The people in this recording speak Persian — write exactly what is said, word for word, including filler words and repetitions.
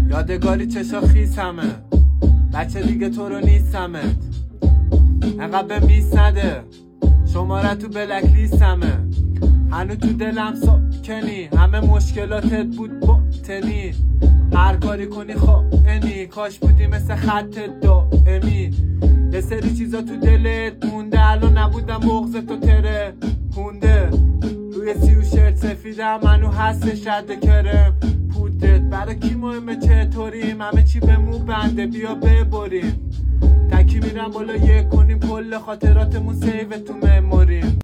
یادگاری چشا خیسمه، بچه دیگه تو رو نیستمت، انقدر به میس نده، شماره تو بلک لیستمه، هنو تو دلم ساکنی، همه مشکلاتت بود باطنی، هر کاری کنی خائنی، کاش بودی مثل خط دائمی، یه سری چیزا تو دلت مونده، الان نبودم بغض تو تره پونده، روی سیو شرط سفیدم منو هستش رد کرم پودت، برای کی مهمه چطوریم، همه چی به مو بنده، بیا ببریم، تکی میرم بالا یک کنیم، کل خاطراتمون سیو تو مموریم.